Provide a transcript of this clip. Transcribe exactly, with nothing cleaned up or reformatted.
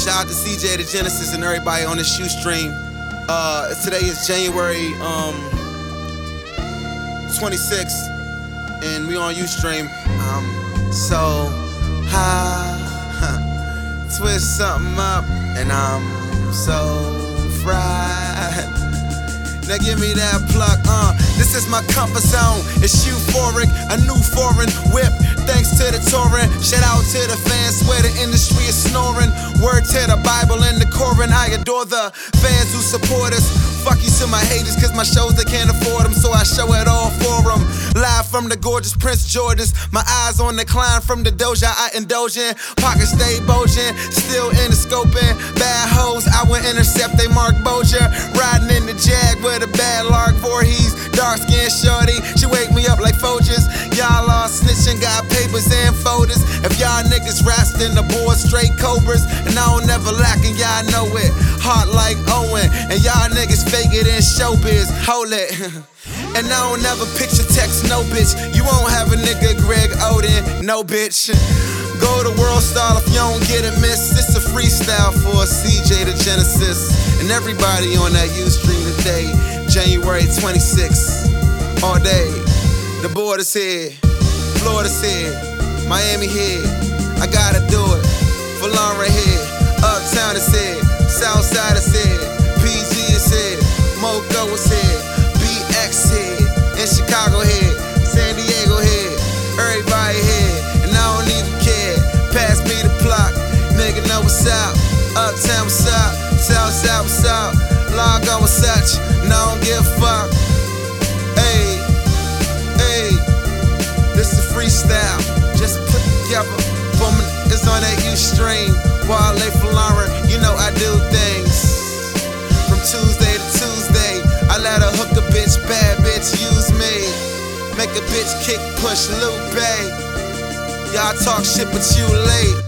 Shout out to C J the Genesis and everybody on this Ustream. Uh, today is January um, twenty-sixth, and we on Ustream. Um, so, ha, ha, twist something up, and I'm so fried. Now give me that pluck, uh This is my comfort zone, it's euphoric. A new foreign whip, thanks to the touring. Shout out to the fans, where the industry is snoring. Word to the Bible and the Koran. I adore the fans who support us. Fuck you to my haters, cause my shows they can't afford them, so I show it all for them. Live from the gorgeous Prince George's. My eyes on the climb from the doja I indulge in. Pockets stay bulging, still in the scoping. Bad hoes, I will intercept, they Mark Boja. Riding in the Jag with a bad lark Voorhees. Dark skinned shorty, she wake me up like Folgers. Y'all all snitching, got papers and folders. If y'all niggas raps, then the boys straight cobras. And I don't never lack, and y'all know it. Heart like Owen, and y'all niggas fake it in showbiz. Hold it. And I don't never picture text, no bitch. You won't have a nigga Greg Oden, no bitch. Go to World Star if you don't get it, miss. It's a freestyle for C J the Genesis and everybody on that Ustream today. January twenty-sixth, all day. The border's here, Florida's here, Miami here. I gotta do it. Florida here, Uptown is here, Southside is here, P G is here, Moco is here, B X here, in Chicago here, San Diego here, everybody here, and I don't even care. Pass me the block, nigga know what's up. Uptown what's up, Southside what's up, Long on with such, and I don't give a fuck. Hey, hey, this is freestyle, just put together. Boom, it's on that Ustream. Wale for Lauren, you know I do things. From Tuesday to Tuesday, I let her hook a bitch, bad bitch, use me. Make a bitch kick, push, Lupe. Y'all talk shit, but you late.